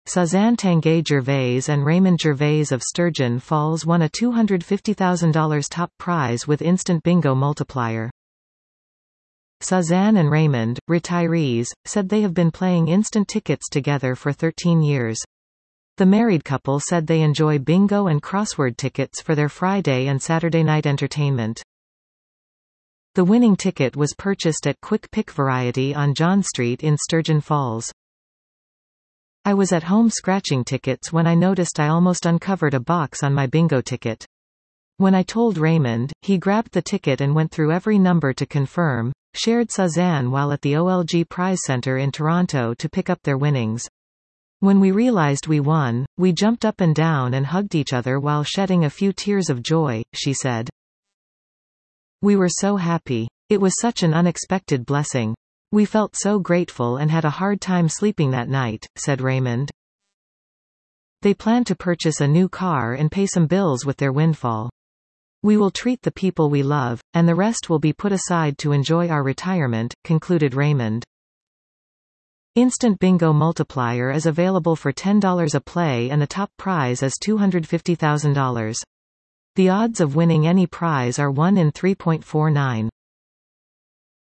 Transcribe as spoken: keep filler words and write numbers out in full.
Suzanne Tanguay-Gervais and Raymond Gervais of Sturgeon Falls won a two hundred fifty thousand dollars top prize with Instant Bingo Multiplier. Suzanne and Raymond, retirees, said they have been playing instant tickets together for thirteen years. The married couple said they enjoy bingo and crossword tickets for their Friday and Saturday night entertainment. The winning ticket was purchased at Quick Pick Variety on John Street in Sturgeon Falls. I was at home scratching tickets when I noticed I almost uncovered a box on my bingo ticket. When I told Raymond, he grabbed the ticket and went through every number to confirm, shared Suzanne while at the O L G Prize Center in Toronto to pick up their winnings. When we realized we won, we jumped up and down and hugged each other while shedding a few tears of joy, she said. We were so happy. It was such an unexpected blessing. We felt so grateful and had a hard time sleeping that night, said Raymond. They plan to purchase a new car and pay some bills with their windfall. We will treat the people we love, and the rest will be put aside to enjoy our retirement, concluded Raymond. Instant Bingo Multiplier is available for ten dollars a play and the top prize is two hundred fifty thousand dollars. The odds of winning any prize are one in three point four nine.